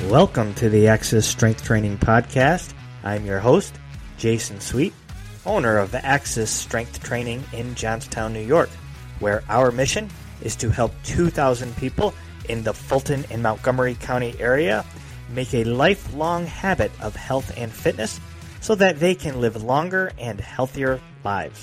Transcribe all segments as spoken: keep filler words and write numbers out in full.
Welcome to the Axis Strength Training Podcast. I'm your host, Jason Sweet, owner of Axis Strength Training in Johnstown, New York, where our mission is to help two thousand people in the Fulton and Montgomery County area make a lifelong habit of health and fitness so that they can live longer and healthier lives.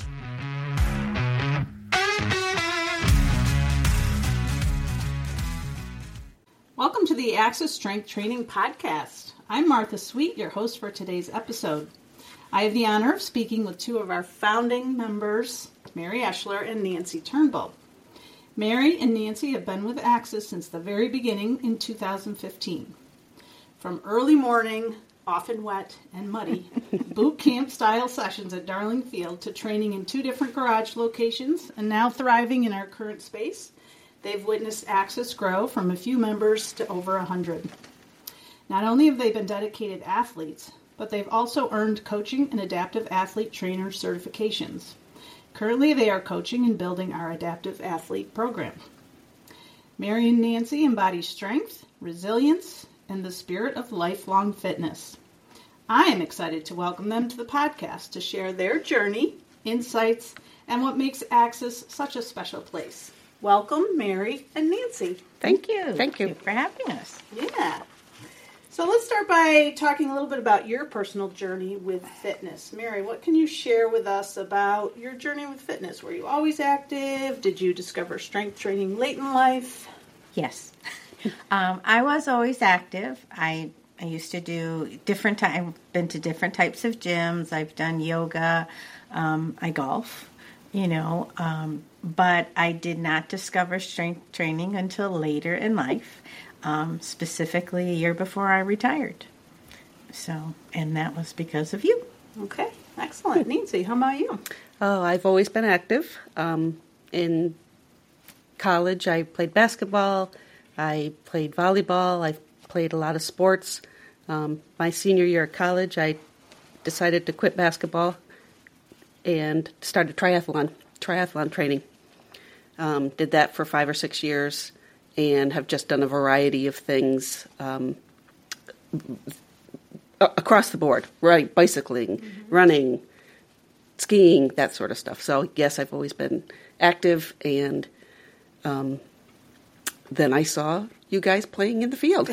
Welcome to the Axis Strength Training Podcast. I'm Martha Sweet, your host for today's episode. I have the honor of speaking with two of our founding members, Mary Eschler and Nancy Turnbull. Mary and Nancy have been with Axis since the very beginning in two thousand fifteen. From early morning, often wet and muddy, boot camp style sessions at Darling Field to training in two different garage locations and now thriving in our current space, they've witnessed Axis grow from a few members to over one hundred. Not only have they been dedicated athletes, but they've also earned coaching and adaptive athlete trainer certifications. Currently, they are coaching and building our adaptive athlete program. Mary and Nancy embody strength, resilience, and the spirit of lifelong fitness. I am excited to welcome them to the podcast to share their journey, insights, and what makes Axis such a special place. Welcome, Mary and Nancy. Thank you. Thank you. Thank you for having us. Yeah. So let's start by talking a little bit about your personal journey with fitness. Mary, what can you share with us about your journey with fitness? Were you always active? Did you discover strength training late in life? Yes. um, I was always active. I I used to do different time. I've been to different types of gyms. I've done yoga. Um, I golf. You know, um, but I did not discover strength training until later in life, um, specifically a year before I retired. So, and that was because of you. Okay, excellent. Nancy, how about you? Oh, I've always been active. Um, in college, I played basketball. I played volleyball. I played a lot of sports. Um, my senior year of college, I decided to quit basketball and started triathlon, triathlon training. Um, did that for five or six years and have just done a variety of things um, across the board, right? Bicycling, mm-hmm. running, skiing, that sort of stuff. So, yes, I've always been active, and um, then I saw you guys playing in the field.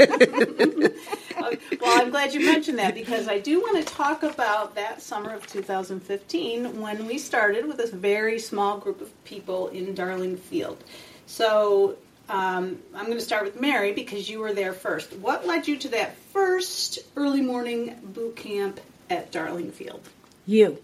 Well, I'm glad you mentioned that because I do want to talk about that summer of two thousand fifteen when we started with this very small group of people in Darling Field. So um, I'm going to start with Mary because you were there first. What led you to that first early morning boot camp at Darling Field? You.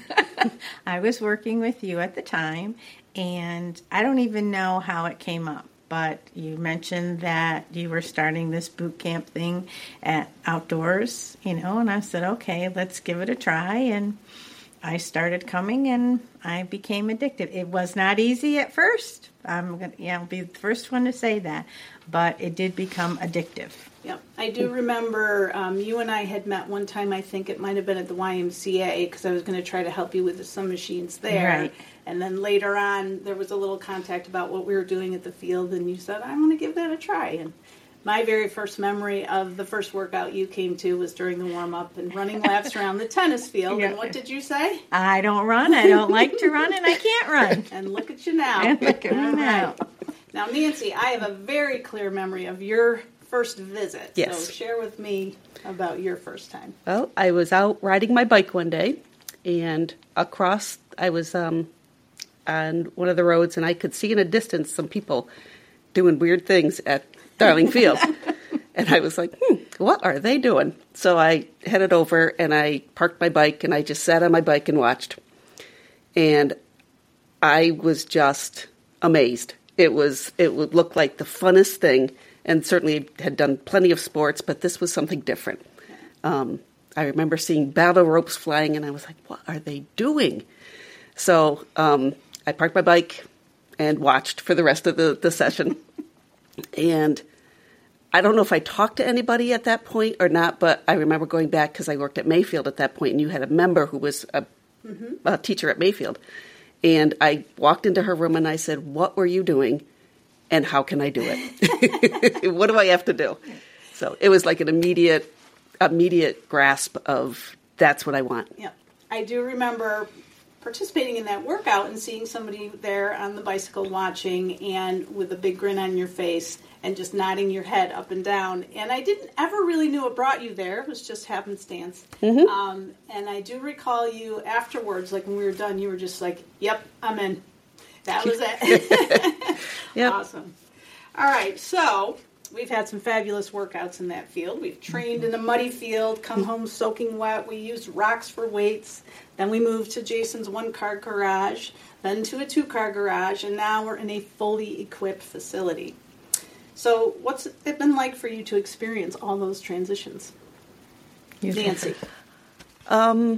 I was working with you at the time, and I don't even know how it came up. But you mentioned that you were starting this boot camp thing at outdoors, you know, and I said, okay, let's give it a try. And I started coming and I became addicted. It was not easy at first. I'm going to, yeah, I'll be the first one to say that, but it did become addictive. Yep. I do remember um, you and I had met one time, I think it might have been at the Y M C A, because I was going to try to help you with some machines there. Right. And then later on, there was a little contact about what we were doing at the field, and you said, I'm going to give that a try. And my very first memory of the first workout you came to was during the warm-up and running laps around the tennis field. Yeah. And what did you say? I don't run. I don't like to run, and I can't run. And look at you now. And look at me now. Now, Nancy, I have a very clear memory of your first visit. Yes. So share with me about your first time. Well, I was out riding my bike one day, and across, I was um, on one of the roads, and I could see in a distance some people doing weird things at Darling Field. And I was like, hmm, what are they doing? So I headed over, and I parked my bike, and I just sat on my bike and watched. And I was just amazed. It was, it would look like the funnest thing, and certainly had done plenty of sports, but this was something different. Um, I remember seeing battle ropes flying, and I was like, what are they doing? So um, I parked my bike and watched for the rest of the, the session. And I don't know if I talked to anybody at that point or not, but I remember going back because I worked at Mayfield at that point, and you had a member who was a, mm-hmm. a teacher at Mayfield. And I walked into her room and I said, what were you doing? And how can I do it? What do I have to do? So it was like an immediate, immediate grasp of that's what I want. Yeah. I do remember participating in that workout and seeing somebody there on the bicycle watching and with a big grin on your face and just nodding your head up and down. And I didn't ever really knew what brought you there. It was just happenstance. Mm-hmm. Um, and I do recall you afterwards, like when we were done, you were just like, yep, I'm in. That was it. Yep. Awesome. All right, so we've had some fabulous workouts in that field. We've trained in a muddy field, come home soaking wet. We used rocks for weights. Then we moved to Jason's one-car garage, then to a two-car garage, and now we're in a fully equipped facility. So what's it been like for you to experience all those transitions? Nancy. Um,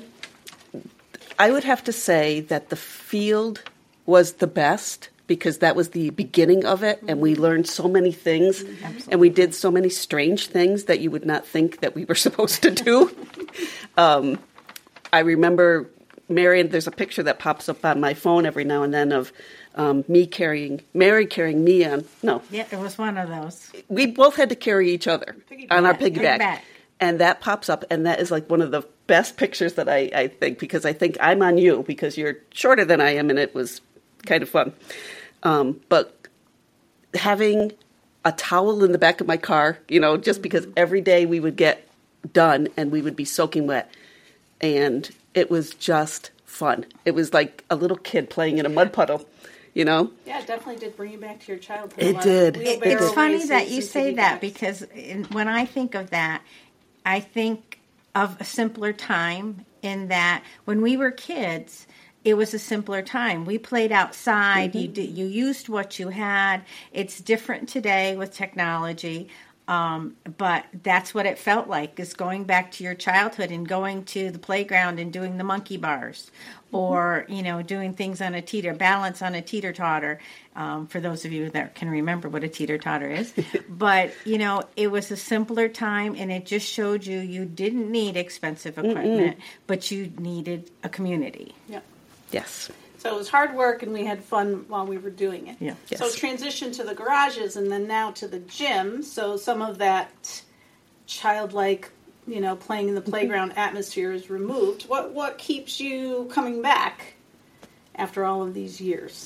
I would have to say that the field was the best because that was the beginning of it, and we learned so many things, Absolutely. And we did so many strange things that you would not think that we were supposed to do. um, I remember, Mary, there's a picture that pops up on my phone every now and then of um, me carrying, Mary carrying me on, no. Yeah, it was one of those. We both had to carry each other Piggyback. on our piggyback. Piggyback. And that pops up, and that is like one of the best pictures that I, I think, because I think I'm on you, because you're shorter than I am, and it was kind of fun. Um, but having a towel in the back of my car, you know, just because every day we would get done and we would be soaking wet. And it was just fun. It was like a little kid playing in a mud puddle, you know? Yeah, it definitely did bring you back to your childhood. It did. It, it's funny that you say that because in, when I think of that, I think of a simpler time in that when we were kids, it was a simpler time. We played outside. Mm-hmm. You did, you used what you had. It's different today with technology, um, but that's what it felt like, is going back to your childhood and going to the playground and doing the monkey bars, mm-hmm. or you know, doing things on a teeter, balance on a teeter-totter. Um, for those of you that can remember what a teeter-totter is, but you know, it was a simpler time, and it just showed you you didn't need expensive equipment, Mm-mm. but you needed a community. Yeah. Yes. So it was hard work, and we had fun while we were doing it. Yeah. Yes. So transition to the garages, and then now to the gym. So some of that childlike, you know, playing in the playground atmosphere is removed. What what keeps you coming back after all of these years?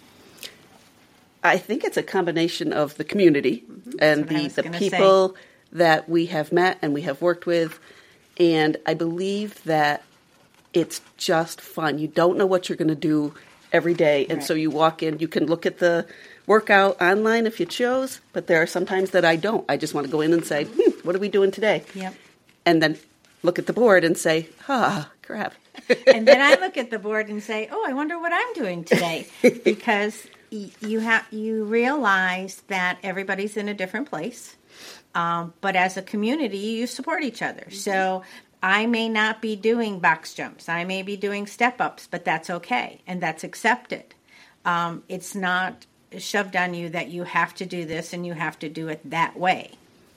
I think it's a combination of the community mm-hmm. and the, the people say. that we have met and we have worked with. And I believe that it's just fun. You don't know what you're going to do every day. And right. so you walk in, you can look at the workout online if you chose, but there are some times that I don't. I just want to go in and say, hmm, what are we doing today? Yep. And then look at the board and say, ah, crap. And then I look at the board and say, oh, I wonder what I'm doing today. Because y- you have you realize that everybody's in a different place. Um, but as a community, you support each other. Mm-hmm. So I may not be doing box jumps. I may be doing step-ups, but that's okay, and that's accepted. Um, it's not shoved on you that you have to do this and you have to do it that way.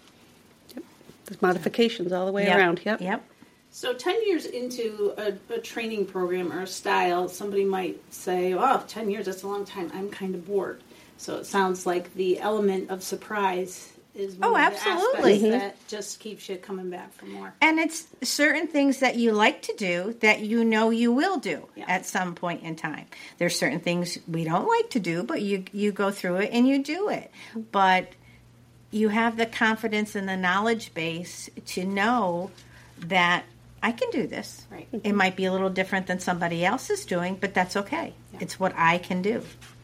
Yep. There's modifications all the way yep. around. Yep. Yep. So ten years into a, a training program or a style, somebody might say, oh, ten years, that's a long time. I'm kind of bored. So it sounds like the element of surprise is one oh, of absolutely. the aspects that just keeps you coming back for more. And it's certain things that you like to do that you know you will do yeah. at some point in time. There's certain things we don't like to do, but you you go through it and you do it. But you have the confidence and the knowledge base to know that I can do this. Right. It might be a little different than somebody else is doing, but that's okay. Yeah. It's what I can do.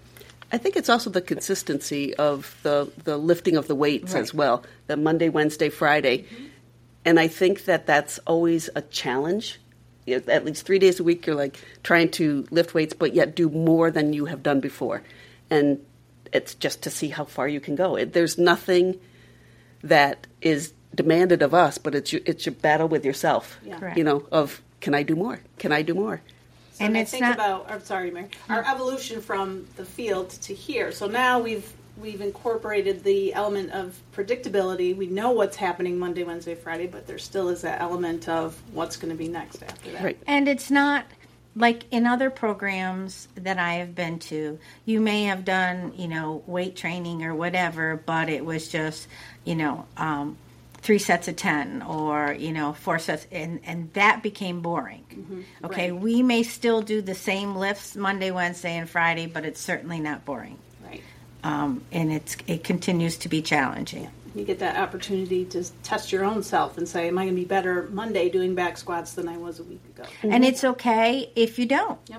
I think it's also the consistency of the, the lifting of the weights right. as well, the Monday, Wednesday, Friday. Mm-hmm. And I think that that's always a challenge. You know, at least three days a week, you're like trying to lift weights, but yet do more than you have done before. And it's just to see how far you can go. It, there's nothing that is demanded of us, but it's your, it's your battle with yourself, yeah. you know, of can I do more? Can I do more? So and I think not, about, I'm sorry, Mary, our evolution from the field to here. So now we've we've incorporated the element of predictability. We know what's happening Monday, Wednesday, Friday, but there still is that element of what's going to be next after that. Right. And it's not like in other programs that I have been to, you may have done, you know, weight training or whatever, but it was just, you know, um, three sets of ten or, you know, four sets, and, and that became boring. Mm-hmm. Okay, Right. we may still do the same lifts Monday, Wednesday, and Friday, but it's certainly not boring. Right. Um, and it's it continues to be challenging. You get that opportunity to test your own self and say, am I going to be better Monday doing back squats than I was a week ago? And it's okay if you don't. Yep.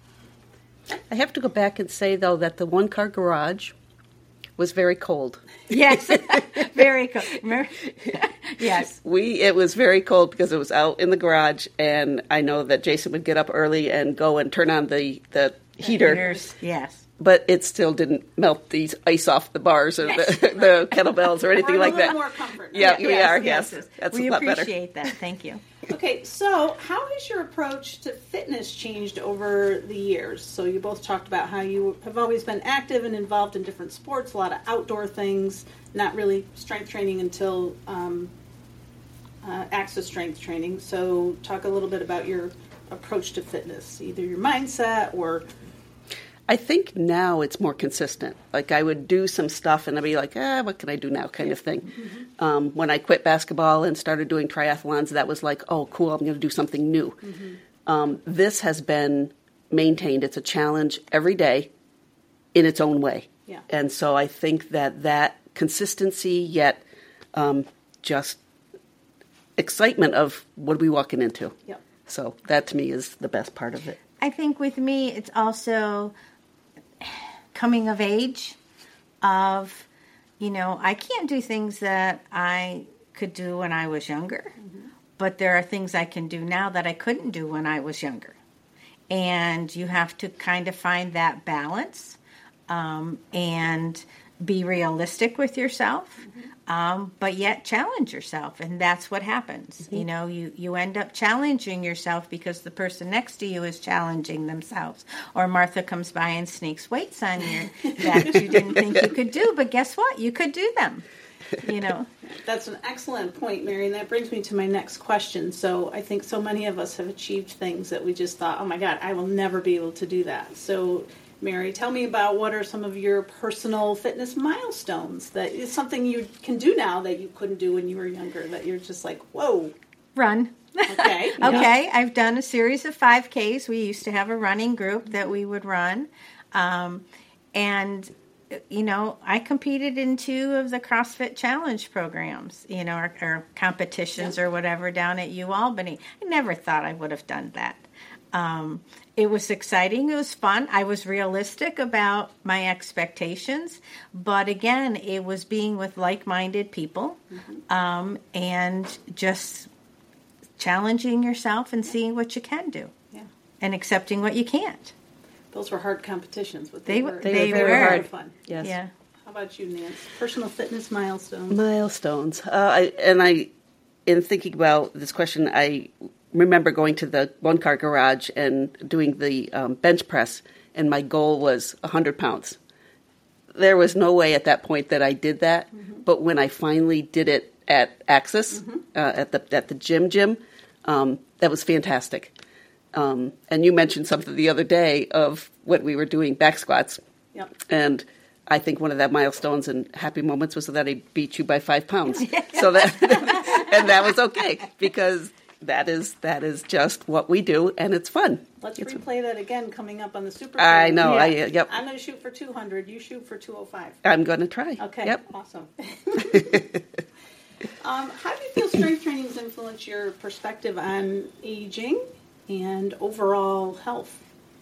I have to go back and say, though, that the one-car garage was very cold. Yes, very cool. Remember? Yes. We It was very cold because it was out in the garage, and I know that Jason would get up early and go and turn on the, the heater. Here's- yes. But it still didn't melt the ice off the bars or the, the kettlebells or anything We're like a little that. more comfort now. Yeah, we Yes, are, yes, yes. yes. That's we a lot better. appreciate that. Thank you. Okay, so how has your approach to fitness changed over the years? So you both talked about how you have always been active and involved in different sports, a lot of outdoor things, not really strength training until um, uh, Axis strength training. So talk a little bit about your approach to fitness, either your mindset or... I think now it's more consistent. Like I would do some stuff and I'd be like, ah, what can I do now kind of thing. Mm-hmm. Um, when I quit basketball and started doing triathlons, that was like, oh, cool, I'm going to do something new. Mm-hmm. Um, this has been maintained. It's a challenge every day in its own way. Yeah. And so I think that that consistency yet um, just excitement of what are we walking into. Yep. So that to me is the best part of it. I think with me, it's also coming of age of, you know, I can't do things that I could do when I was younger, mm-hmm. but there are things I can do now that I couldn't do when I was younger. And you have to kind of find that balance um, and be realistic with yourself, mm-hmm. um, but yet challenge yourself. And that's what happens. Mm-hmm. You know, you, you end up challenging yourself because the person next to you is challenging themselves. Or Martha comes by and sneaks weights on you that you didn't think you could do, but guess what? You could do them. You know. That's an excellent point, Mary, and that brings me to my next question. So I think so many of us have achieved things that we just thought, oh my God, I will never be able to do that. So Mary, tell me about what are some of your personal fitness milestones that is something you can do now that you couldn't do when you were younger, that you're just like, whoa. Run. Okay. Okay, yeah. I've done a series of five Ks. We used to have a running group that we would run. Um, and, you know, I competed in two of the CrossFit Challenge programs, you know, or, or competitions yeah. or whatever down at U Albany. I never thought I would have done that. Um, it was exciting. It was fun. I was realistic about my expectations. But again, it was being with like-minded people mm-hmm. um, and just challenging yourself and seeing what you can do yeah. and accepting what you can't. Those were hard competitions, but they, they were, they, they were very were. hard. Fun. Yes. Yeah. How about you, Nance? Personal fitness milestones. Milestones. Uh, I, and I, in thinking about this question, I remember going to the one-car garage and doing the um, bench press, and my goal was one hundred pounds. There was no way at that point that I did that, mm-hmm. but when I finally did it at Axis, mm-hmm. uh, at the at the gym gym, um, that was fantastic. Um, and you mentioned something the other day of what we were doing, back squats. Yep. And I think one of the milestones and happy moments was that I beat you by five pounds. So that, and that was okay because that is that is just what we do, and it's fun. Let's it's replay that again coming up on the Super. I know. Yeah. I, yep. I'm going to shoot for two hundred. You shoot for two oh five. I'm going to try. Okay. Yep. Awesome. um, how do you feel strength training has influenced your perspective on aging and overall health?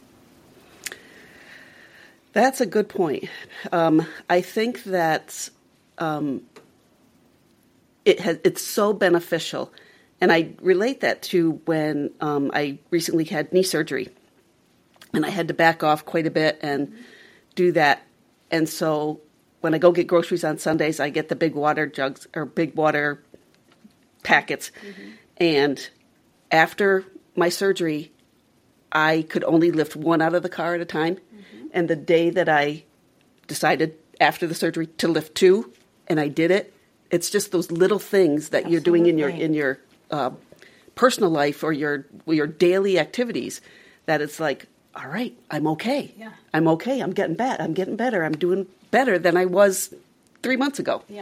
That's a good point. Um, I think that um, it has, it's so beneficial. And I relate that to when um, I recently had knee surgery. And I had to back off quite a bit and do that. And so when I go get groceries on Sundays, I get the big water jugs or big water packets. Mm-hmm. And after my surgery, I could only lift one out of the car at a time. Mm-hmm. And the day that I decided after the surgery to lift two, and I did it, it's just those little things that Absolutely. You're doing in your in your uh, personal life or your your daily activities that it's like, all right, I'm okay. Yeah. I'm okay. I'm getting better. I'm getting better. I'm doing better than I was three months ago. Yeah.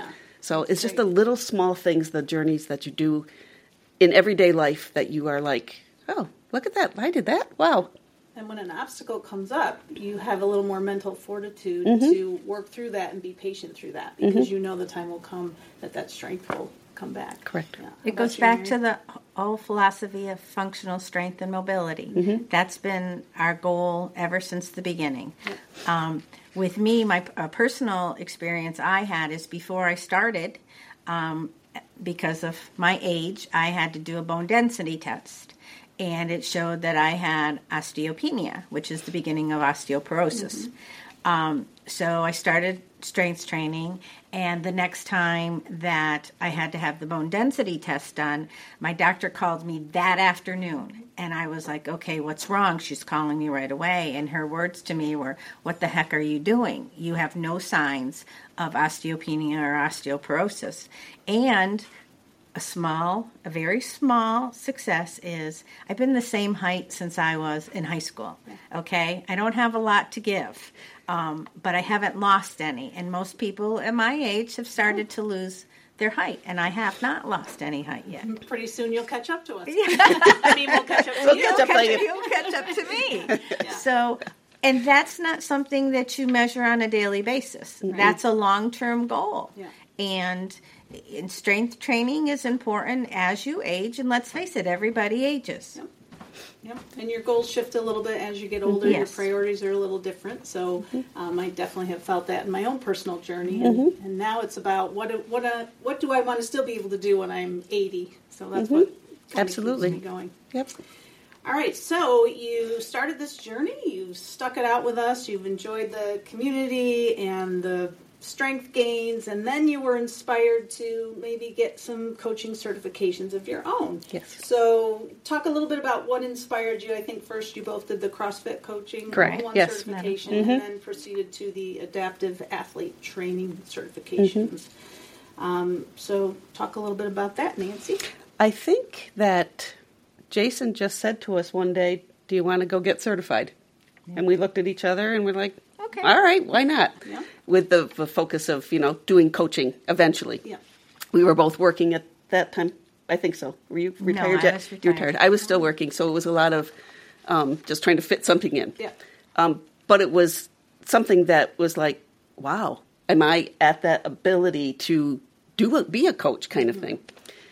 So it's just the little small things, the journeys that you do in everyday life that you are like, oh, look at that. I did that. Wow. And when an obstacle comes up, you have a little more mental fortitude Mm-hmm. to work through that and be patient through that, because mm-hmm. you know the time will come that that strength will come back. Correct. Yeah. It goes you, back Mary? to the whole philosophy of functional strength and mobility. Mm-hmm. That's been our goal ever since the beginning. Um, with me, my uh, personal experience I had is before I started, um, because of my age, I had to do a bone density test. And it showed that I had osteopenia, which is the beginning of osteoporosis. Mm-hmm. Um, so I started strength training, and the next time that I had to have the bone density test done, my doctor called me that afternoon. And I was like, okay, what's wrong? She's calling me right away. And her words to me were, what the heck are you doing? You have no signs of osteopenia or osteoporosis. And a small, a very small success is I've been the same height since I was in high school, okay? I don't have a lot to give, um, but I haven't lost any. And most people at my age have started to lose their height, and I have not lost any height yet. Pretty soon you'll catch up to us. I mean, we'll catch up to We'll you. catch up later. You'll catch up to me. Yeah. So, and that's not something that you measure on a daily basis. Right. That's a long-term goal. Yeah. And in strength training is important as you age, and let's face it, everybody ages. Yep. Yep. And your goals shift a little bit as you get older. Your Yes. priorities are a little different. So um, I definitely have felt that in my own personal journey. And, Mm-hmm. and now it's about what do- what uh, what do I want to still be able to do when I'm eighty? So that's what kinda Absolutely. keeps me going. Yep. All right, so you started this journey. You've stuck it out with us. You've enjoyed the community and the strength gains, and then you were inspired to maybe get some coaching certifications of your own. Yes. So talk a little bit about what inspired you. I think first you both did the CrossFit coaching Correct, one yes. certification, Mm-hmm. and then proceeded to the adaptive athlete training certifications. Mm-hmm. Um, so talk a little bit about that, Nancy. I think that Jason just said to us one day, do you want to go get certified? Yeah. And we looked at each other and we're like, Okay. all right, why not? Yeah. With the, the focus of, you know, doing coaching eventually. Yeah. We were both working at that time. I think so. Were you retired I yet? was You were retired. retired. I was still working, so it was a lot of um, just trying to fit something in. Yeah. Um, but it was something that was like, wow, am I at that ability to do a, be a coach kind of thing?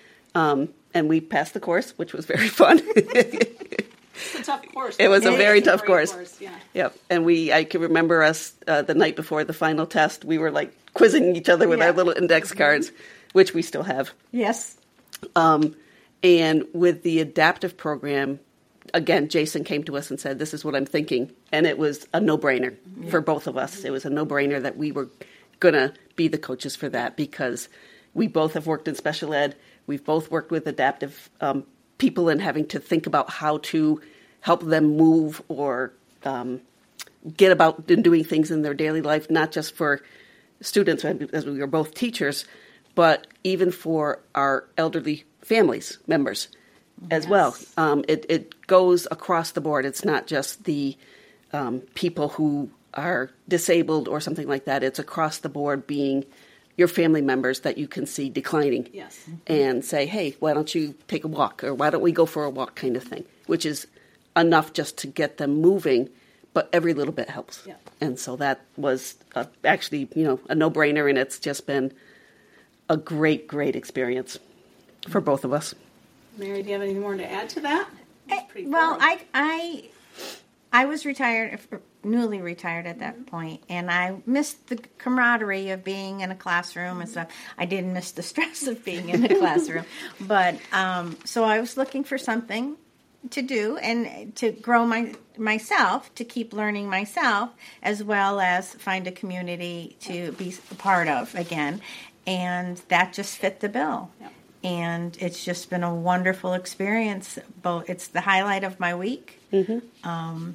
Um, and we passed the course, which was very fun. It's a tough course. It was a It's very tough great course. Yeah. Yep. And we, I can remember us uh, the night before the final test, we were like quizzing each other with Yeah. our little index cards, which we still have. Yes. Um, and with the adaptive program, again, Jason came to us and said, this is what I'm thinking. And it was a no-brainer for both of us. It was a no-brainer that we were going to be the coaches for that because we both have worked in special ed. We've both worked with adaptive um, people and having to think about how to help them move or um, get about and doing things in their daily life, not just for students, as we were both teachers, but even for our elderly families members as Yes. well. Um, it, it goes across the board. It's not just the um, people who are disabled or something like that. It's across the board being your family members that you can see declining. Yes. And say, hey, why don't you take a walk? Or why don't we go for a walk kind of thing, which is enough just to get them moving, but every little bit helps. Yeah. And so that was uh, actually, you know, a no-brainer, and it's just been a great, great experience for both of us. Mary, do you have anything more to add to that? That's pretty Well, thorough. I, I, I was retired, newly retired at that point, and I missed the camaraderie of being in a classroom and stuff. I didn't miss the stress of being in a classroom, but um, so I was looking for something to do and to grow my myself, to keep learning myself, as well as find a community to be a part of again, and that just fit the bill. Yep. And it's just been a wonderful experience. Both, it's the highlight of my week, Mm-hmm. um,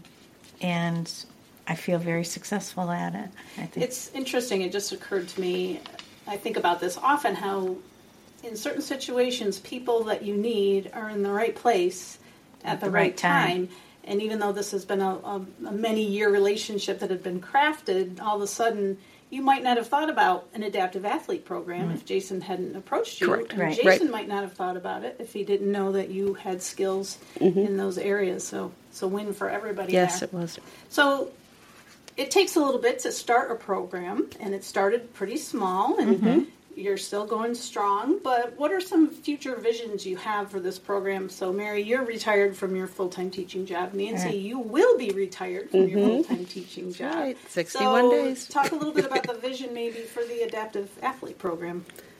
and I feel very successful at it. I think It's interesting. It just occurred to me. I think about this often, how in certain situations, people that you need are in the right place at the, the right, right time. time. And even though this has been a, a, a many-year relationship that had been crafted, all of a sudden you might not have thought about an adaptive athlete program mm-hmm. if Jason hadn't approached you. Correct. And right. Jason right. might not have thought about it if he didn't know that you had skills mm-hmm. in those areas. So it's a win for everybody Yes, there. it was. So it takes a little bit to start a program, and it started pretty small, and mm-hmm. you're still going strong. But what are some future visions you have for this program? So, Mary, you're retired from your full-time teaching job. Nancy, right. you will be retired from mm-hmm. your full-time teaching job. Right, sixty-one so days. Talk a little bit about the vision maybe for the adaptive athlete program.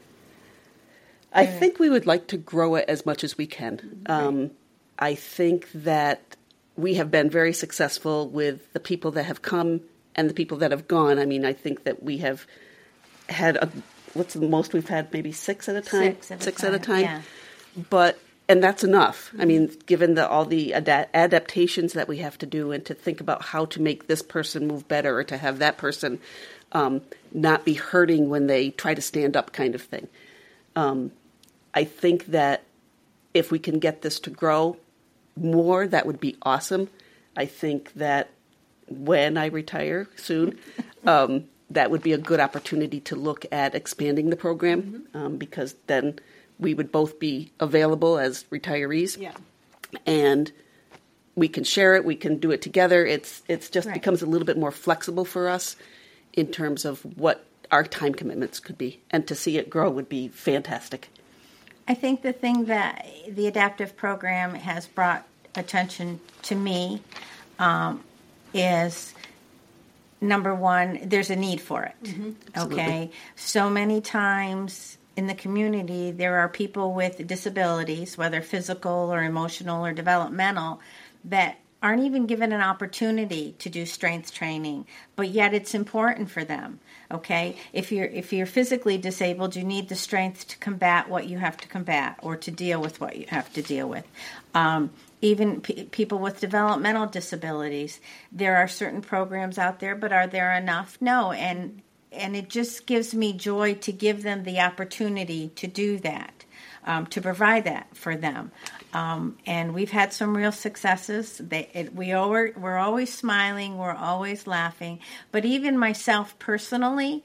I think we would like to grow it as much as we can. Um, I think that we have been very successful with the people that have come and the people that have gone. I mean, I think that we have had a, what's the most we've had? Maybe six at a time. Six at a six time. At a time. Yeah. But and that's enough. Mm-hmm. I mean, given the all the ad- adaptations that we have to do, and to think about how to make this person move better, or to have that person um, not be hurting when they try to stand up, kind of thing. Um, I think that if we can get this to grow more, that would be awesome. I think that when I retire soon, um, that would be a good opportunity to look at expanding the program, mm-hmm. um, because then we would both be available as retirees, yeah. and we can share it. We can do it together. It's it's just right. becomes a little bit more flexible for us in terms of what our time commitments could be, and to see it grow would be fantastic. I think the thing that the adaptive program has brought attention to me um, is, number one, there's a need for it. Mm-hmm. Okay, so many times in the community there are people with disabilities, whether physical or emotional or developmental, that aren't even given an opportunity to do strength training, but yet it's important for them. Okay, if you're if you're physically disabled, you need the strength to combat what you have to combat, or to deal with what you have to deal with. Um, even p- people with developmental disabilities, there are certain programs out there, but are there enough? No, and and it just gives me joy to give them the opportunity to do that, um, to provide that for them. Um, and we've had some real successes. They, it, we are, we're always smiling. We're always laughing. But even myself personally,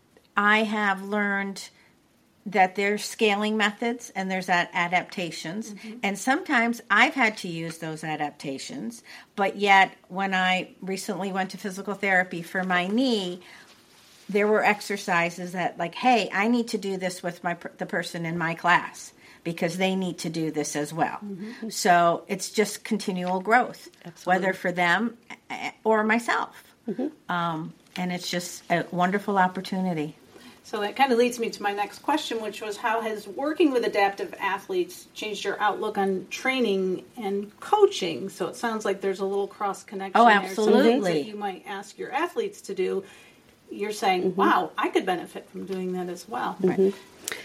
I have learned that there's scaling methods and there's ad- adaptations. Mm-hmm. And sometimes I've had to use those adaptations. But yet, when I recently went to physical therapy for my knee, there were exercises that, like, hey, I need to do this with my the person in my class, because they need to do this as well. Mm-hmm. So it's just continual growth, Absolutely. Whether for them or myself. Mm-hmm. Um, and it's just a wonderful opportunity. So that kind of leads me to my next question, which was, how has working with adaptive athletes changed your outlook on training and coaching? So it sounds like there's a little cross-connection oh, there. absolutely. Some things that you might ask your athletes to do, you're saying, mm-hmm. wow, I could benefit from doing that as well. Mm-hmm. Right.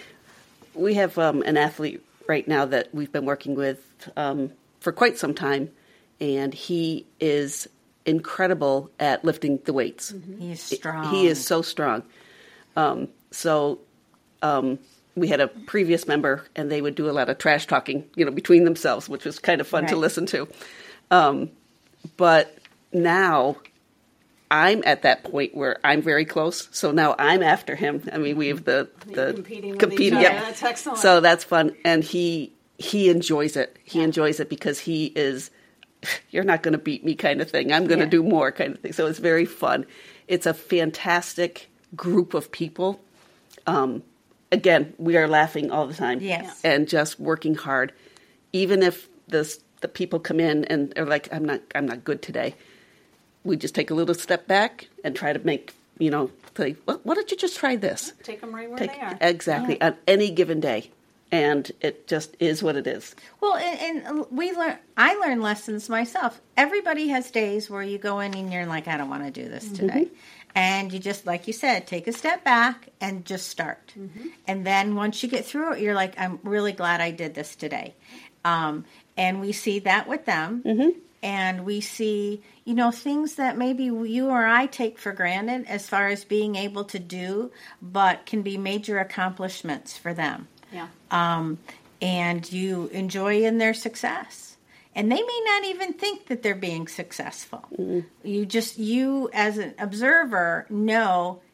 We have um, an athlete right now that we've been working with um, for quite some time, and he is incredible at lifting the weights. Mm-hmm. He is strong. He is so strong. Um, so um, we had a previous member, and they would do a lot of trash talking, you know, between themselves, which was kind of fun right. to listen to. Um, but now I'm at that point where I'm very close, so now I'm after him. I mean, we have the the competing, competing. with each Yeah, that's excellent. So that's fun, and he he enjoys it. He yeah. enjoys it because he is, you're not going to beat me kind of thing. I'm going to yeah. do more kind of thing. So it's very fun. It's a fantastic group of people. Um, again, we are laughing all the time, yes, and just working hard, even if the the people come in and are like, I'm not I'm not good today. We just take a little step back and try to make, you know, say, well, why don't you just try this? Take them right where take, they are. Exactly, yeah. on any given day. And it just is what it is. Well, and, and we learn. I learn lessons myself. Everybody has days where you go in and you're like, I don't want to do this today. Mm-hmm. And you just, like you said, take a step back and just start. Mm-hmm. And then once you get through it, you're like, I'm really glad I did this today. Um, and we see that with them. Mm-hmm. And we see, you know, things that maybe you or I take for granted as far as being able to do, but can be major accomplishments for them. Yeah. Um, and you enjoy in their success. And they may not even think that they're being successful. Mm-hmm. You just, you as an observer know,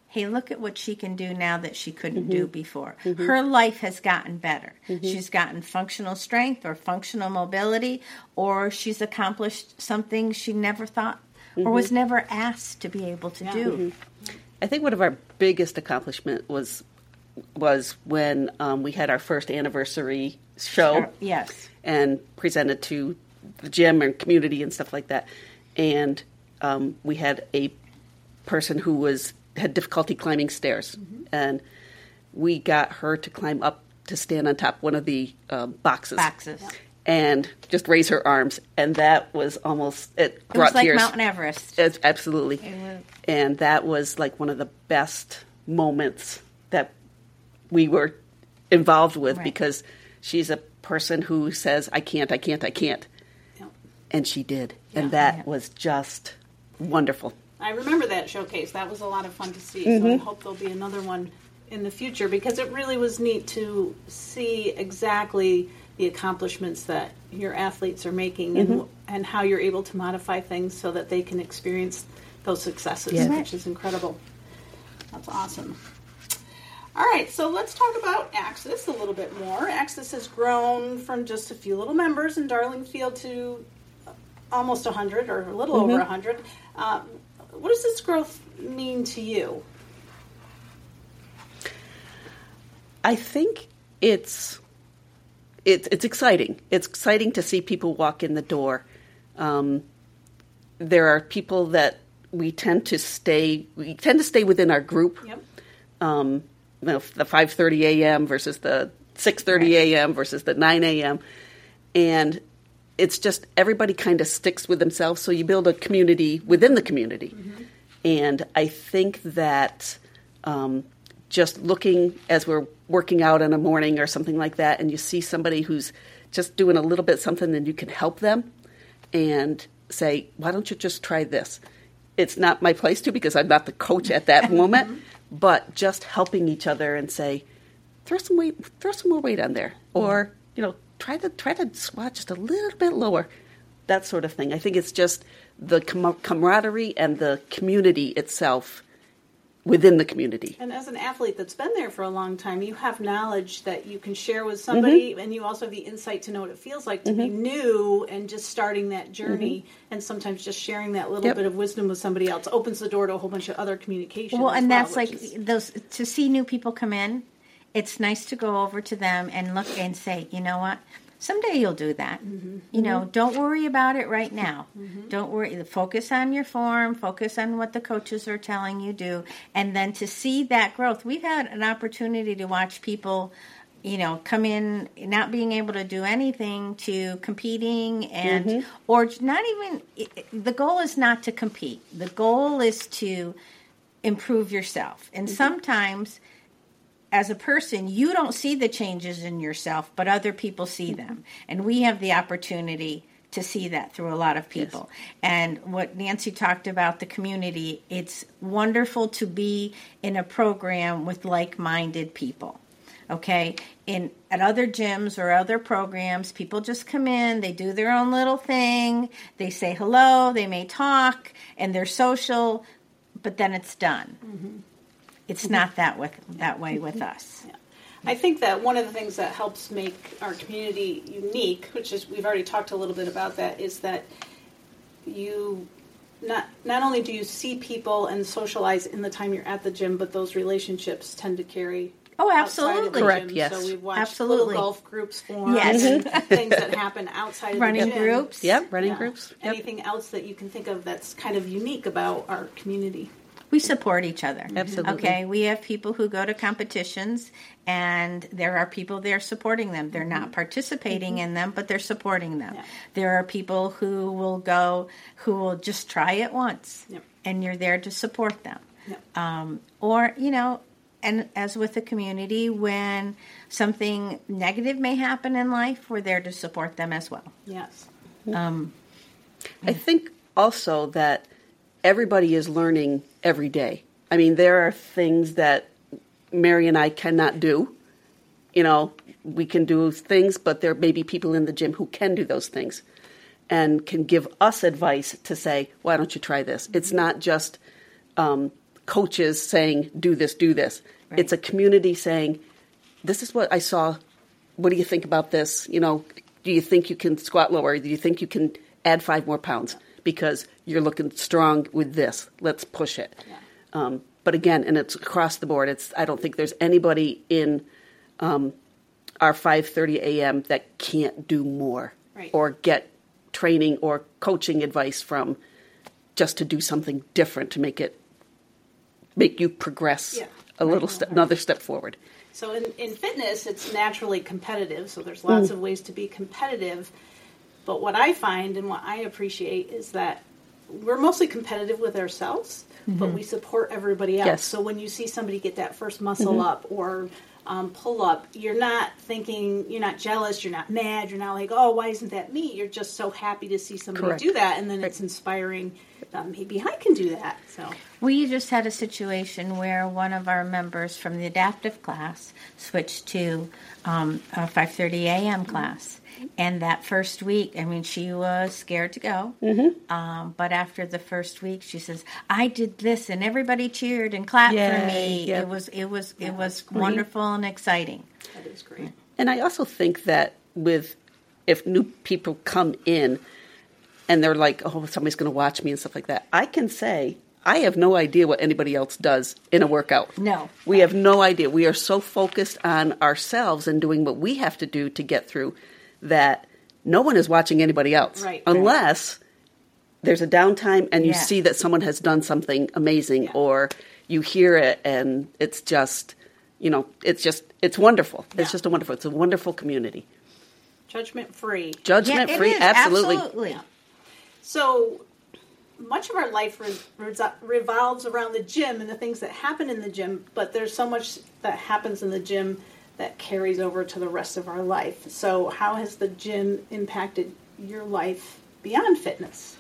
hey, look at what she can do now that she couldn't mm-hmm. do before. Mm-hmm. Her life has gotten better. Mm-hmm. She's gotten functional strength or functional mobility, or she's accomplished something she never thought mm-hmm. or was never asked to be able to yeah. do. Mm-hmm. I think one of our biggest accomplishment was was when um, we had our first anniversary show. Sure. Yes. And presented to the gym and community and stuff like that. And um, we had a person who was had difficulty climbing stairs, mm-hmm. and we got her to climb up to stand on top one of the um, boxes, boxes, and just raise her arms, and that was almost it. It brought was like tears. Mount Everest. It's, absolutely, it was. And that was like one of the best moments that we were involved with right. because she's a person who says, "I can't, I can't, I can't," yep. and she did, yeah. and that yeah. was just wonderful. I remember that showcase. That was a lot of fun to see. Mm-hmm. So I hope there'll be another one in the future because it really was neat to see exactly the accomplishments that your athletes are making mm-hmm. and and how you're able to modify things so that they can experience those successes, yeah. which is incredible. That's awesome. All right, so let's talk about Axis a little bit more. Axis has grown from just a few little members in Darlingfield to almost one hundred or a little mm-hmm. over one hundred. Um, What does this growth mean to you? I think it's it's it's exciting. It's exciting to see people walk in the door. Um, there are people that we tend to stay we tend to stay within our group. Yep. Um, you know, the five thirty a.m. versus the six thirty a.m. versus the nine a.m. and it's just everybody kind of sticks with themselves, so you build a community within the community. Mm-hmm. And I think that um, just looking as we're working out in a morning or something like that, and you see somebody who's just doing a little bit something, then you can help them and say, why don't you just try this? It's not my place to because I'm not the coach at that moment, but just helping each other and say, throw some weight, throw some more weight on there. Or, you know, Try to try to squat just a little bit lower, that sort of thing. I think it's just the com- camaraderie and the community itself within the community. And as an athlete that's been there for a long time, you have knowledge that you can share with somebody, mm-hmm. and you also have the insight to know what it feels like to mm-hmm. be new and just starting that journey, mm-hmm. and sometimes just sharing that little yep. bit of wisdom with somebody else opens the door to a whole bunch of other communication. Well, and well, that's like is... those to see new people come in. It's nice to go over to them and look and say, you know what, someday you'll do that. Mm-hmm. You know, mm-hmm. don't worry about it right now. Mm-hmm. Don't worry. Focus on your form. Focus on what the coaches are telling you do. And then to see that growth. We've had an opportunity to watch people, you know, come in not being able to do anything to competing and mm-hmm. or not even, the goal is not to compete. The goal is to improve yourself. And mm-hmm. sometimes as a person, you don't see the changes in yourself, but other people see them. And we have the opportunity to see that through a lot of people. Yes. And what Nancy talked about, the community, it's wonderful to be in a program with like-minded people. Okay? In at other gyms or other programs, people just come in, they do their own little thing, they say hello, they may talk, and they're social, but then it's done. Mm-hmm. It's not that with that way with us. Yeah. I think that one of the things that helps make our community unique, which is we've already talked a little bit about that, is that you not not only do you see people and socialize in the time you're at the gym, but those relationships tend to carry. Oh, absolutely. Correct, gym. yes. So we've watched absolutely. little golf groups form yes. and things that happen outside of running the gym. groups. Yep, running yeah. groups. Yep. Anything else that you can think of that's kind of unique about our community? We support each other. Absolutely. Okay, we have people who go to competitions, and there are people there supporting them. They're not participating mm-hmm. in them, but they're supporting them. Yeah. There are people who will go, who will just try it once, yep. and you're there to support them. Yep. Um, or, you know, and as with the community, when something negative may happen in life, we're there to support them as well. Yes. Um, I think also that everybody is learning every day. I mean, there are things that Mary and I cannot do. You know, we can do things, but there may be people in the gym who can do those things and can give us advice to say, why don't you try this? It's not just um, coaches saying, do this, do this. Right. It's a community saying, this is what I saw. What do you think about this? You know, do you think you can squat lower? Do you think you can add five more pounds? Because you're looking strong with this. Let's push it. Yeah. Um, but again, and it's across the board. It's I don't think there's anybody in um, our five thirty a.m. that can't do more Right. or get training or coaching advice from just to do something different to make it make you progress Yeah. a little Right. step, another step forward. So in, in fitness, it's naturally competitive. So there's lots Mm. of ways to be competitive. But what I find and what I appreciate is that we're mostly competitive with ourselves, but we support everybody else. Yes. So when you see somebody get that first muscle up or um, pull up, you're not thinking, you're not jealous, you're not mad, you're not like, oh, why isn't that me? You're just so happy to see somebody Correct. do that. And then it's inspiring. Um, maybe I can do that. So We just had a situation where one of our members from the adaptive class switched to um, a five thirty a.m. class. And that first week, I mean, she was scared to go. Mm-hmm. Um, but after the first week, she says, "I did this, and everybody cheered and clapped Yay, for me. yep. It was, it was, Yeah, it was that's great. wonderful and exciting." that is great. And I also think that with if new people come in and they're like, oh, somebody's going to watch me and stuff like that, I can say, I have no idea what anybody else does in a workout. No. We have no idea. We are so focused on ourselves and doing what we have to do to get through that no one is watching anybody else. Right. Unless there's a downtime and you Yeah. see that someone has done something amazing Yeah. or you hear it and it's just, you know, it's just, it's wonderful. It's Yeah. just a wonderful, it's a wonderful community. Judgment free. Judgment Yeah, it free, is, absolutely. absolutely. So much of our life re- re- revolves around the gym and the things that happen in the gym, but there's so much that happens in the gym that carries over to the rest of our life. So how has the gym impacted your life beyond fitness?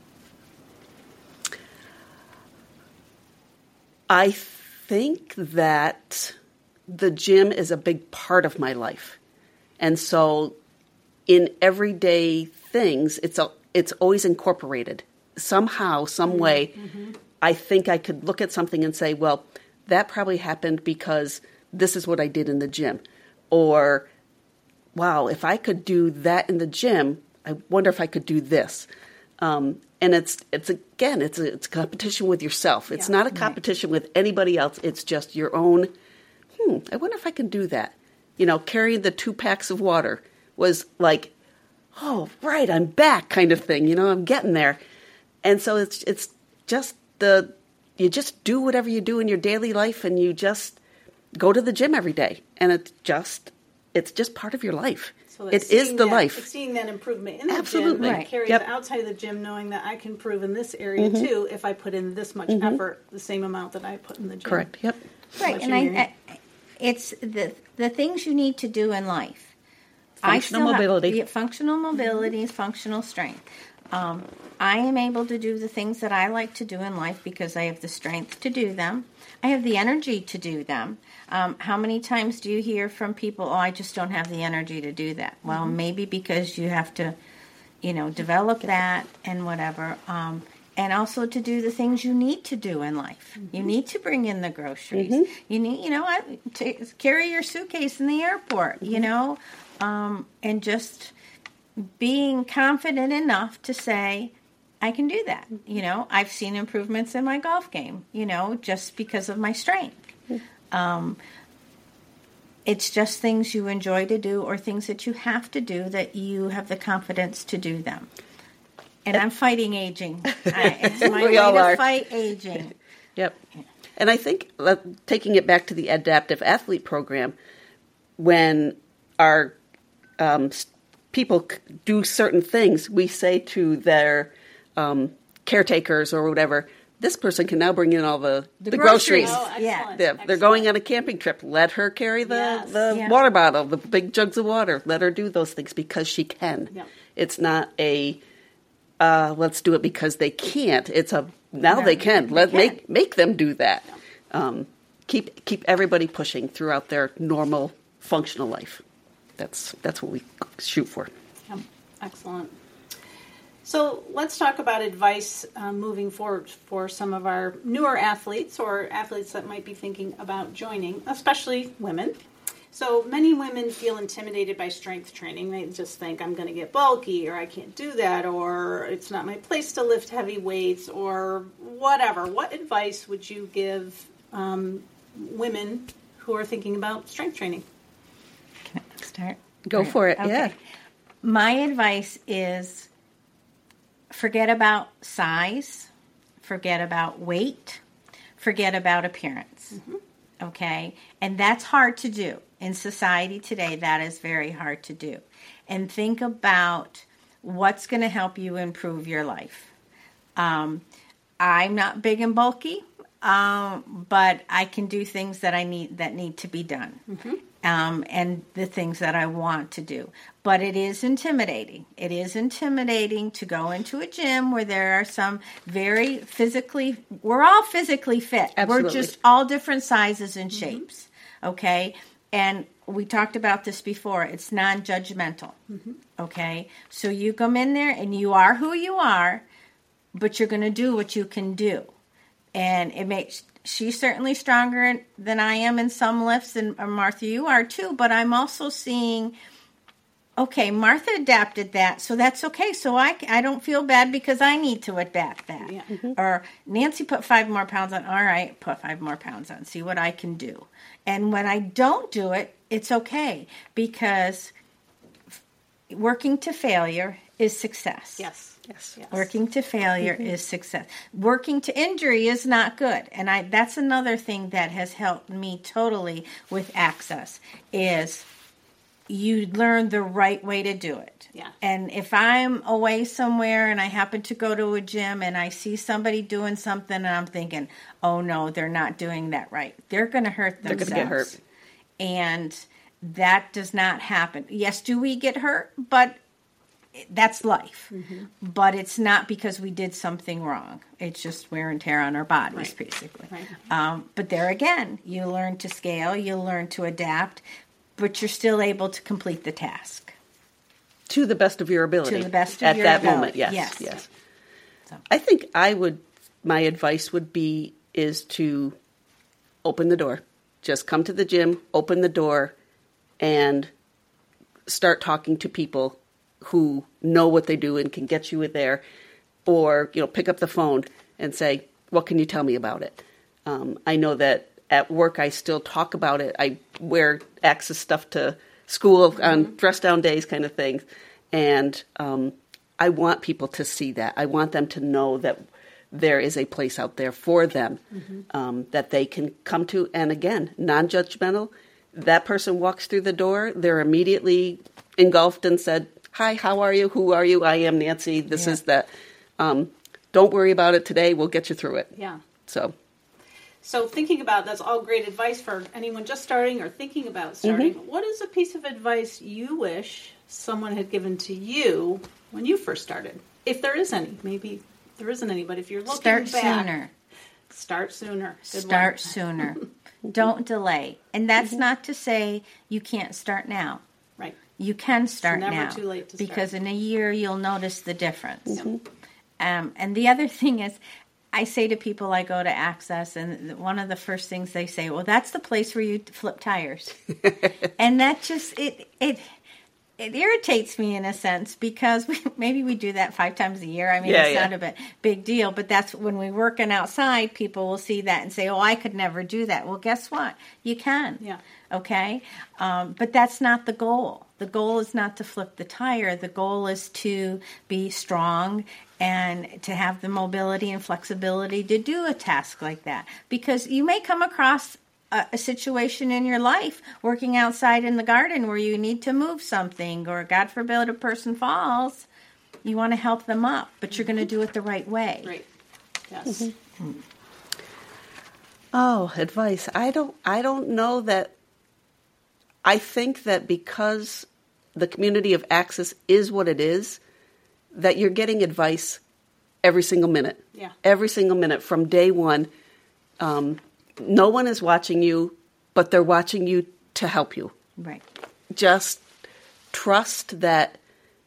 I think that the gym is a big part of my life. And so in everyday things, it's a, it's always incorporated. Somehow, some way, mm-hmm. I think I could look at something and say, well, that probably happened because this is what I did in the gym. Or, wow, if I could do that in the gym, I wonder if I could do this. Um, and it's, it's again, it's a, it's a competition with yourself. It's Yeah. not a competition with anybody else. It's just your own, hmm, I wonder if I can do that. You know, carrying the two packs of water was like, oh, right, I'm back kind of thing. You know, I'm getting there. And so it's it's just the, you just do whatever you do in your daily life and you just go to the gym every day. And it's just, it's just part of your life. So it it's is seeing the that, life. It's seeing that improvement in the Absolutely. gym Right. that carries Yep. outside of the gym, knowing that I can improve in this area Mm-hmm. too if I put in this much effort, the same amount that I put in the gym. Correct. Yep. Right, What and you I, mean? I, it's the the things you need to do in life. I Functional still have- mobility. yeah, functional mobility, functional strength. Um, I am able to do the things that I like to do in life because I have the strength to do them. I have the energy to do them. Um, how many times do you hear from people, oh, I just don't have the energy to do that? Well, maybe because you have to, you know, develop that and whatever. Um, and also to do the things you need to do in life. You need to bring in the groceries. You need, you know, what, to carry your suitcase in the airport, you know, um, and just being confident enough to say, I can do that. You know, I've seen improvements in my golf game, you know, just because of my strength. Um, it's just things you enjoy to do or things that you have to do that you have the confidence to do them. And I'm fighting aging. I, it's my We way all to are. fight aging. Yep. And I think uh, taking it back to the adaptive athlete program, when our um, s- people c- do certain things, we say to their um, caretakers or whatever, this person can now bring in all the, the, groceries. groceries. Oh, excellent. Yeah. They're, they're going on a camping trip. Let her carry the, Yes. the Yeah. water bottle, the big jugs of water. Let her do those things because she can. Yep. It's not a, uh, let's do it because they can't. It's a, now No, they can. they Let can. make make them do that. Um, keep keep everybody pushing throughout their normal functional life. That's that's what we shoot for. Yep. Excellent. So let's talk about advice uh, moving forward for some of our newer athletes or athletes that might be thinking about joining, especially women. So many women feel intimidated by strength training. They just think, I'm going to get bulky, or I can't do that, or it's not my place to lift heavy weights, or whatever. What advice would you give um, women who are thinking about strength training? Can I start? Go right. for it, okay. Yeah. My advice is forget about size, forget about weight, forget about appearance. Mm-hmm. Okay? And that's hard to do. In society today, that is very hard to do. And think about what's going to help you improve your life. Um, I'm not big and bulky, um, but I can do things that I need that need to be done, mm-hmm. um, and the things that I want to do. But it is intimidating. It is intimidating to go into a gym where there are some very physically. We're all physically fit. Absolutely. We're just all different sizes and shapes. Mm-hmm. Okay. And we talked about this before. It's non-judgmental, mm-hmm. okay? So you come in there and you are who you are, but you're going to do what you can do. And it makes, she's certainly stronger than I am in some lifts, and Martha, you are too, but I'm also seeing, okay, Martha adapted that, so that's okay. So I, I don't feel bad because I need to adapt that. Yeah. Mm-hmm. Or Nancy put five more pounds on. All right, put five more pounds on. See what I can do. And when I don't do it, it's okay, because working to failure is success. Yes. Yes. yes. Working to failure mm-hmm. is success. Working to injury is not good. And I that's another thing that has helped me totally with Access is you learn the right way to do it. Yeah. And if I'm away somewhere and I happen to go to a gym and I see somebody doing something and I'm thinking, oh no, they're not doing that right, they're going to hurt themselves. They're going to get hurt. And that does not happen. Yes, do we get hurt? But that's life. Mm-hmm. But it's not because we did something wrong. It's just wear and tear on our bodies, right. basically. Right. Um, but there again, you learn to scale, you learn to adapt, but you're still able to complete the task. To the best of your ability. To the best of At your that ability. moment, yes. Yes. yes. So. I think I would, my advice would be, is to open the door. Just come to the gym, open the door, and start talking to people who know what they do and can get you there. Or, you know, pick up the phone and say, what can you tell me about it? Um, I know that at work I still talk about it. I wear Access stuff to school mm-hmm. on dress down days kind of things. And um, I want people to see that. I want them to know that there is a place out there for them mm-hmm. um, that they can come to. And again, non-judgmental. That person walks through the door, they're immediately engulfed and said, hi, how are you? Who are you? I am Nancy. This yeah. is that. Um, don't worry about it today. We'll get you through it. Yeah. So. So thinking about, that's all great advice for anyone just starting or thinking about starting. Mm-hmm. What is a piece of advice you wish someone had given to you when you first started? If there is any, maybe there isn't any, but if you're looking start back. Sooner. Start sooner. Good start one. sooner. Don't delay. And that's mm-hmm. not to say you can't start now. Right. You can start it's never now. Too late to because start. in a year you'll notice the difference. Mm-hmm. Um, and the other thing is, I say to people, I go to Access, and one of the first things they say, well, that's the place where you flip tires. And that just, it it it irritates me in a sense, because we, maybe we do that five times a year. I mean, yeah, it's yeah. not a big, big deal, but that's when we're working outside, people will see that and say, oh, I could never do that. Well, guess what? You can. Yeah. Okay? Um, but that's not the goal. The goal is not to flip the tire. The goal is to be strong and to have the mobility and flexibility to do a task like that. Because you may come across a, a situation in your life working outside in the garden where you need to move something, or God forbid a person falls. You want to help them up, but you're going to do it the right way. Right. Yes. Mm-hmm. Oh, advice. I don't I don't know that. I think that because the community of Access is what it is, that you're getting advice every single minute. Yeah. Every single minute from day one. Um, no one is watching you, but they're watching you to help you. Right. Just trust that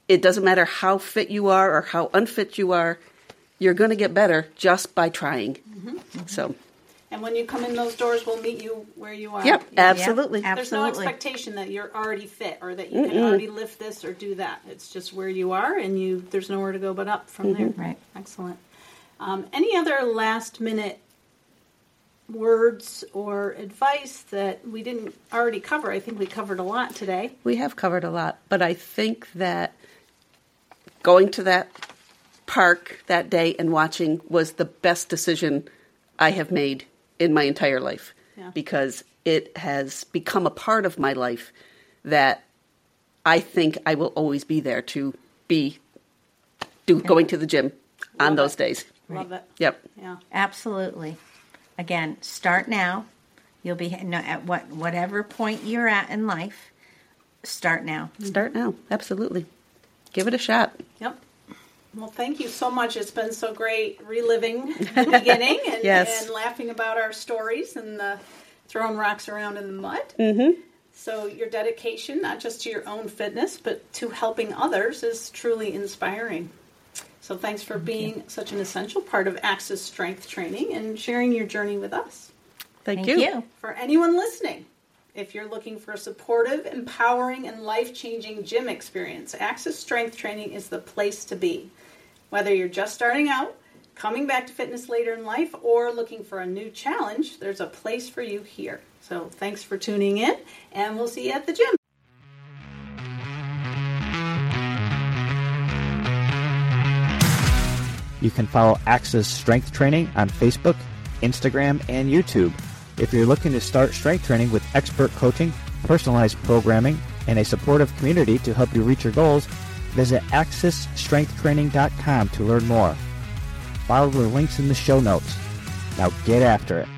it doesn't matter how fit you are or how unfit you are, you're going to get better just by trying. Mm-hmm. So. And when you come in those doors, we'll meet you where you are. Yep, you know? absolutely. Yep, There's absolutely. no expectation that you're already fit or that you Mm-mm. can already lift this or do that. It's just where you are, and you there's nowhere to go but up from Mm-hmm. there. Right. Excellent. Um, any other last minute words or advice that we didn't already cover? I think we covered a lot today. We have covered a lot, but I think that going to that park that day and watching was the best decision I have made in my entire life, Yeah. because it has become a part of my life that I think I will always be there to be do going to the gym on Love those it. days. Love it. Yep. Yeah. Absolutely. Again, start now. You'll be no, at what whatever point you're at in life. Start now. Start now. Absolutely. Give it a shot. Yep. Well, thank you so much. It's been so great reliving the beginning and, Yes. and laughing about our stories and the throwing rocks around in the mud. Mm-hmm. So your dedication, not just to your own fitness, but to helping others, is truly inspiring. So thanks for Thank being you. such an essential part of Access Strength Training and sharing your journey with us. Thank, Thank you. you. For anyone listening, if you're looking for a supportive, empowering, and life-changing gym experience, Access Strength Training is the place to be. Whether you're just starting out, coming back to fitness later in life, or looking for a new challenge, there's a place for you here. So thanks for tuning in, and we'll see you at the gym. You can follow Access Strength Training on Facebook, Instagram, and YouTube. If you're looking to start strength training with expert coaching, personalized programming, and a supportive community to help you reach your goals, visit access strength training dot com to learn more. Follow the links in the show notes. Now get after it.